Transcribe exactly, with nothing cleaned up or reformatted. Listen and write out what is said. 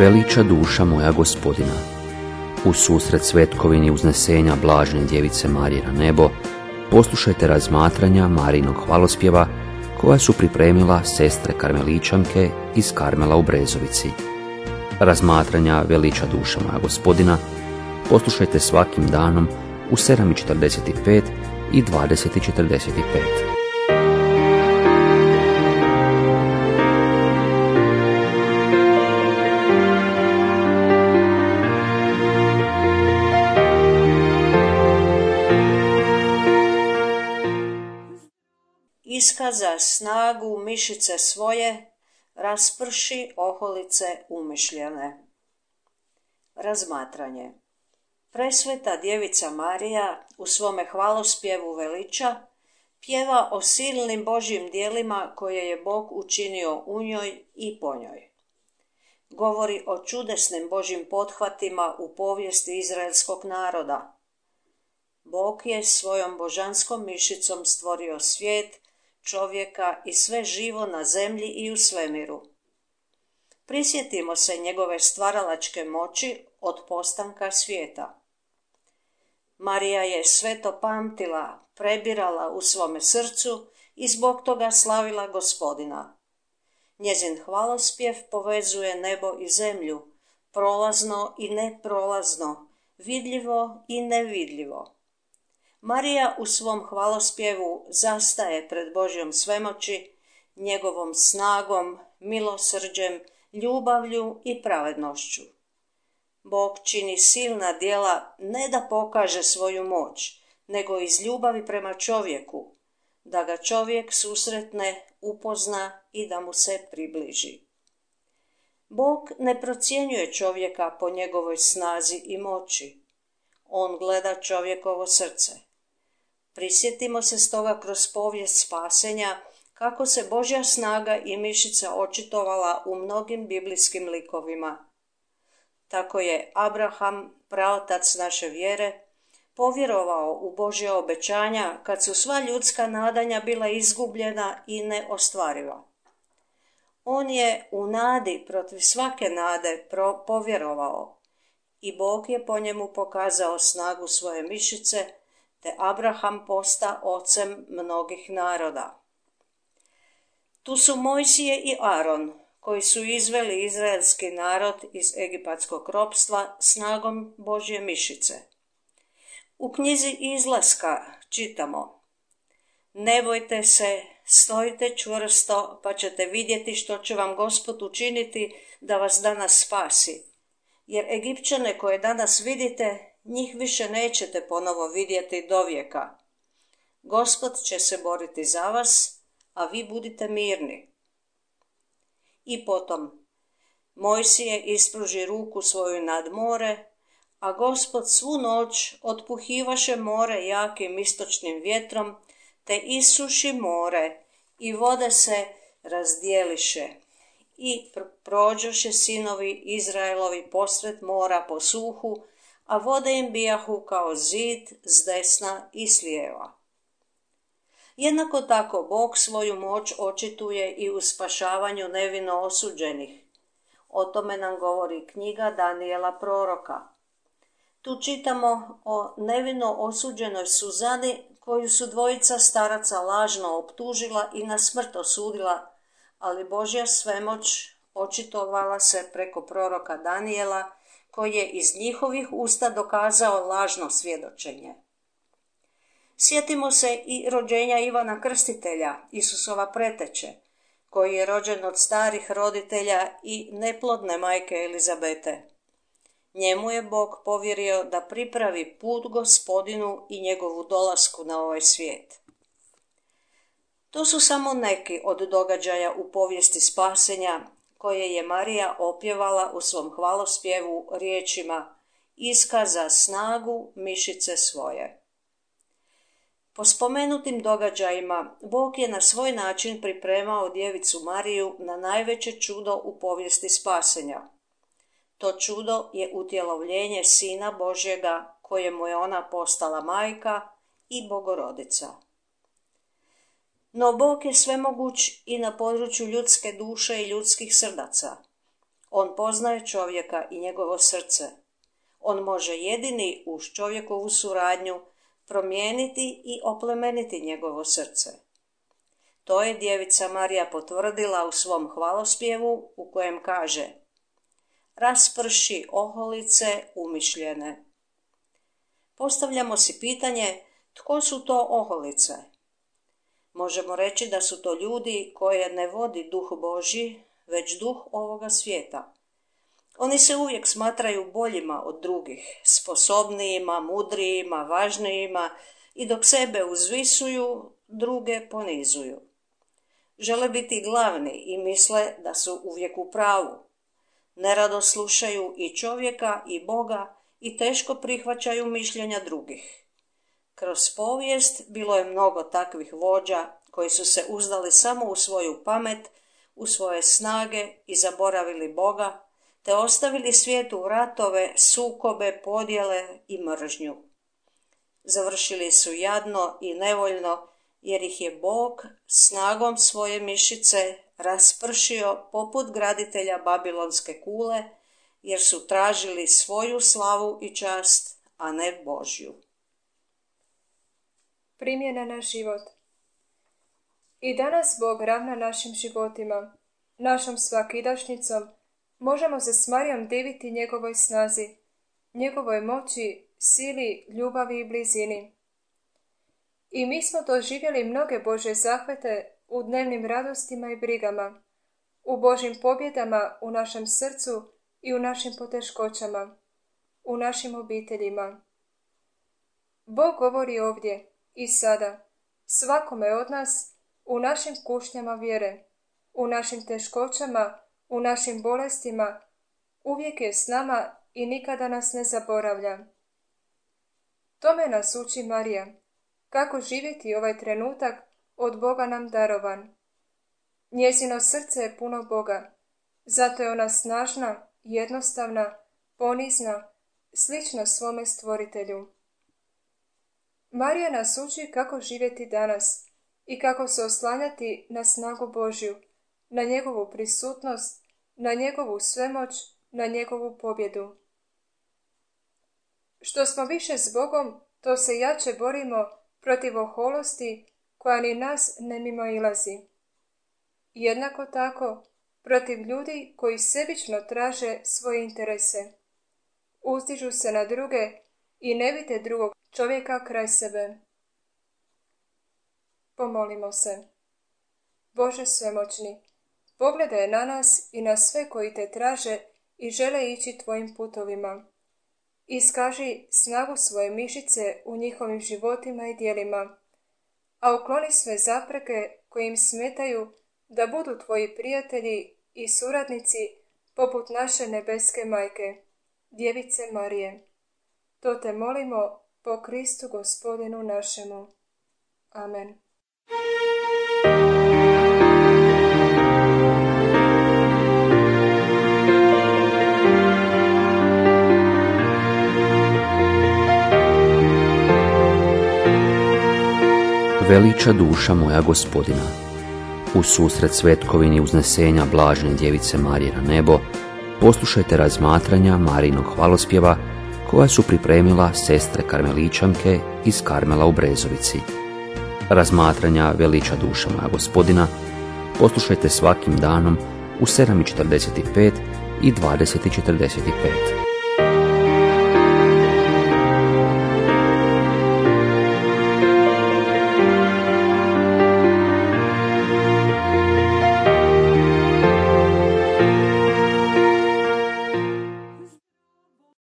Veliča duša moja Gospodina. U susret svetkovini uznesenja blažene djevice Marije na nebo, poslušajte razmatranja Marijinog hvalospjeva koja su pripremila sestre karmeličanke iz Karmela u Brezovici. Razmatranja Veliča duša moja Gospodina poslušajte svakim danom u sedam i četrdeset pet i dvadeset i četrdeset pet. Iskaza snagu mišice svoje, rasprši oholice umišljene. Razmatranje. Presveta djevica Marija u svome hvalospjevu veliča pjeva o silnim Božjim djelima koje je Bog učinio u njoj i po njoj. Govori o čudesnim Božjim pothvatima u povijesti izraelskog naroda. Bog je svojom božanskom mišicom stvorio svijet, čovjeka i sve živo na zemlji i u svemiru. Prisjetimo se njegove stvaralačke moći od postanka svijeta. Marija je sve to pamtila, prebirala u svome srcu i zbog toga slavila Gospodina. Njezin hvalospjev povezuje nebo i zemlju, prolazno i neprolazno, vidljivo i nevidljivo. Marija u svom hvalospjevu zastaje pred Božjom svemoći, njegovom snagom, milosrđem, ljubavlju i pravednošću. Bog čini silna djela ne da pokaže svoju moć, nego iz ljubavi prema čovjeku, da ga čovjek susretne, upozna i da mu se približi. Bog ne procjenjuje čovjeka po njegovoj snazi i moći. On gleda čovjekovo srce. Prisjetimo se stoga kroz povijest spasenja kako se Božja snaga i mišica očitovala u mnogim biblijskim likovima. Tako je Abraham, praotac naše vjere, povjerovao u Božja obećanja kad su sva ljudska nadanja bila izgubljena i neostvariva. On je u nadi protiv svake nade pro- povjerovao i Bog je po njemu pokazao snagu svoje mišice, te Abraham posta ocem mnogih naroda. Tu su Mojsije i Aron, koji su izveli izraelski narod iz egipatskog ropstva snagom Božje mišice. U knjizi Izlaska čitamo: Ne bojte se, stojite čvrsto, pa ćete vidjeti što će vam Gospod učiniti da vas danas spasi. Jer Egipćane koje danas vidite, njih više nećete ponovo vidjeti dovijeka. Gospod će se boriti za vas, a vi budite mirni. I potom, Mojsije ispruži ruku svoju nad more, a Gospod svu noć otpuhivaše more jakim istočnim vjetrom, te isuši more i vode se razdijeliše. I prođoše sinovi Izraelovi posred mora po suhu, a vode im bijahu kao zid s desna i s lijeva. Jednako tako Bog svoju moć očituje i u spašavanju nevino osuđenih. O tome nam govori knjiga Danijela proroka. Tu čitamo o nevino osuđenoj Suzani koju su dvojica staraca lažno optužila i na smrt osudila, ali Božja svemoć očitovala se preko proroka Danijela, koji je iz njihovih usta dokazao lažno svjedočenje. Sjetimo se i rođenja Ivana Krstitelja, Isusova preteče, koji je rođen od starih roditelja i neplodne majke Elizabete. Njemu je Bog povjerio da pripravi put Gospodinu i njegovu dolasku na ovaj svijet. To su samo neki od događaja u povijesti spasenja koje je Marija opjevala u svom hvalospjevu riječima: Iskaza snagu mišice svoje. Po spomenutim događajima Bog je na svoj način pripremao djevicu Mariju na najveće čudo u povijesti spasenja. To čudo je utjelovljenje Sina Božjega, kojemu je ona postala majka i Bogorodica. No Bog je svemoguć i na području ljudske duše i ljudskih srdaca. On poznaje čovjeka i njegovo srce. On može jedini uz čovjekovu suradnju promijeniti i oplemeniti njegovo srce. To je djevica Marija potvrdila u svom hvalospjevu u kojem kaže: rasprši oholice umišljene. Postavljamo si pitanje, tko su to oholice? Možemo reći da su to ljudi koje ne vodi duh Božji, već duh ovoga svijeta. Oni se uvijek smatraju boljima od drugih, sposobnijima, mudrijima, važnijima i dok sebe uzvisuju, druge ponizuju. Žele biti glavni i misle da su uvijek u pravu. Nerado slušaju i čovjeka i Boga i teško prihvaćaju mišljenja drugih. Kroz povijest bilo je mnogo takvih vođa koji su se uzdali samo u svoju pamet, u svoje snage i zaboravili Boga, te ostavili svijetu ratove, sukobe, podjele i mržnju. Završili su jadno i nevoljno, jer ih je Bog snagom svoje mišice raspršio poput graditelja Babilonske kule, jer su tražili svoju slavu i čast, a ne Božju. Primjena na život. I danas Bog ravna našim životima, našom svakidašnjicom, možemo se s Marijom diviti njegovoj snazi, njegovoj moći, sili, ljubavi i blizini. I mi smo doživjeli mnoge Božje zahvate u dnevnim radostima i brigama, u Božjim pobjedama u našem srcu i u našim poteškoćama, u našim obiteljima. Bog govori ovdje i sada, svakome od nas, u našim kušnjama vjere, u našim teškoćama, u našim bolestima, uvijek je s nama i nikada nas ne zaboravlja. Tome nas uči Marija, kako živjeti ovaj trenutak od Boga nam darovan. Njezino srce je puno Boga, zato je ona snažna, jednostavna, ponizna, slična svome stvoritelju. Marija nas uči kako živjeti danas i kako se oslanjati na snagu Božju, na njegovu prisutnost, na njegovu svemoć, na njegovu pobjedu. Što smo više s Bogom, to se jače borimo protiv oholosti koja ni nas ne mimoilazi. Jednako tako, protiv ljudi koji sebično traže svoje interese. Uzdižu se na druge i ne vide drugog čovjeka kraj sebe. Pomolimo se. Bože svemoćni, pogledaj na nas i na sve koji te traže i žele ići tvojim putovima. Iskaži snagu svoje mišice u njihovim životima i djelima, a ukloni sve zapreke koje im smetaju da budu tvoji prijatelji i suradnici poput naše nebeske majke, Djevice Marije. To te molimo po Kristu Gospodinu našemu. Amen. Veliča duša moja Gospodina. U susret svetkovini uznesenja blažene djevice Marije na nebo, poslušajte razmatranja Marijinog hvalospjeva koja su pripremila sestre karmeličanke iz Karmela u Brezovici. Razmatranja Veliča duša moja Gospodina poslušajte svakim danom u sedam i četrdeset pet i dvadeset i četrdeset pet.